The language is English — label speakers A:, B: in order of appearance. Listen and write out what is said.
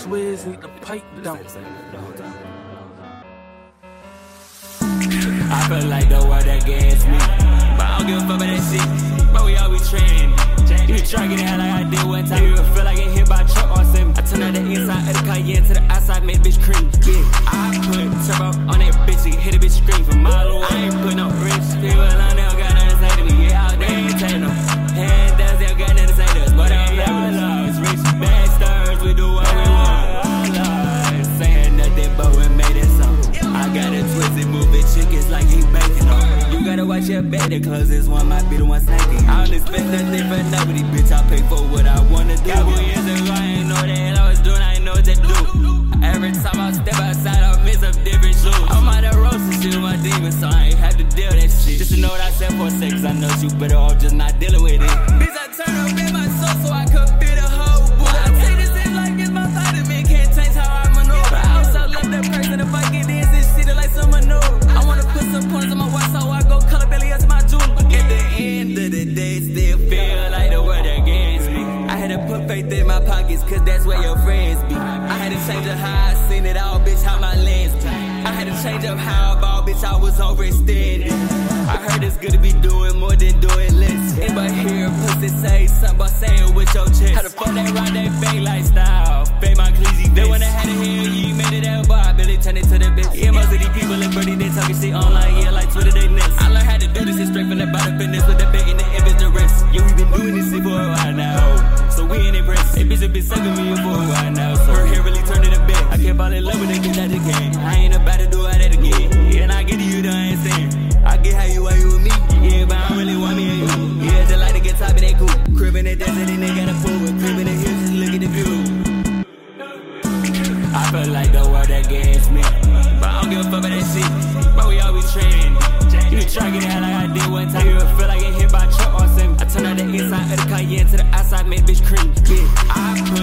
A: Swizz need the pipe down.
B: I feel like the world against me, but I don't give a fuck about that shit. But we always trending. You try to get it like I did one time. You feel like get hit by a truck or something. I turn out the inside of the Cayenne to the outside, made the bitch cream. Yeah, I put turbo on that bitch, hit a bitch scream from mile away. I ain't put no rich people on there, got nothing to say to me. Yeah, out there ain't take no hand down, they got nothing to say to us. But I'm like, rich bad stars, we do what we want. Saying nothing, but we made it song. I got a twisted moving chickens like he baking on. You gotta watch your back, the clothes is one might be the one snaking. I don't expect nothing for nobody, bitch. I pay for what I wanna do. Couple years ago, I ain't know the hell I was doing, I ain't know what to do. Every time I step outside, I miss up different shoes. I'm out there roasting shit with my demons, so I ain't have to deal with that shit. Just to know what I said for a sec, cause I know you better off just not dealing with it. Bitch, I turn up in my soul so I could fit a whole boot. I take this in like it's my vitamin, can't change how I maneuver. I also love that person if I get this shit like some maneuver. I wanna put some points on my watch so I go color belly up to my jewelry. At the end of the day, still feel like the world against me. I had to put faith in my pockets, cause that's where your friends be. I had to change up how I seen it all, bitch, how my lens be. I had to change up how I ball, bitch, I was overextended. I heard it's good to be doing more than doing less. Anybody hear a pussy say something about saying with your chest? How the fuck they ride that fake lifestyle? Fake my cleasy. They wanna have it here, you made it out, but I barely turn it to the bitch. Yeah, most of these people in Birdie, they talking shit online, yeah, like Twitter, they nuts. I learned how to do this shit straight from the bottom business with the bait in the image the rest. Yeah, we been doing this shit for a while now, so we ain't impressed. Hey, bitch, have been sucking me for a while now, so her hair really turned to the bed. I can't fall in love with a bitch that you can. I ain't about to do all that again. Yeah, and I get to you, don't understand. I get how you with me. Yeah, but I don't really want me and you. Yeah, just like to get top of that coupe. Crib in the desert and they got a pool. Crib in the hills, just look at the view. I feel like the world against me, but I don't give a fuck about that shit. But we always trending. You try to get it like I did one time. You feel like get hit by a truck or something. I turn out the inside of the Cayenne to the outside, made bitch cream. Yeah, I put